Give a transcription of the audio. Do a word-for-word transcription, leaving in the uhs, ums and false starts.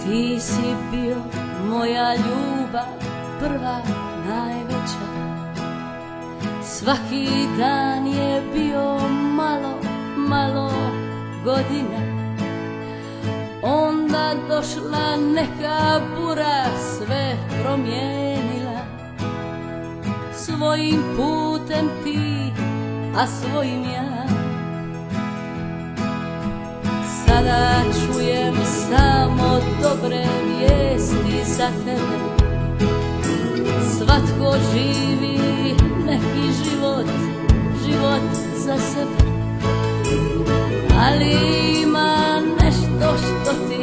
Ti si bio moja ljubav, prva, najveća. Svaki dan je bio malo, malo godina. Onda došla neka bura, sve promijenila. Svojim putem ti, a svojim ja. Sada čujem samo dobre vijesti za tebe. Svatko živi neki život, život za sebe. Ali ima nešto što ti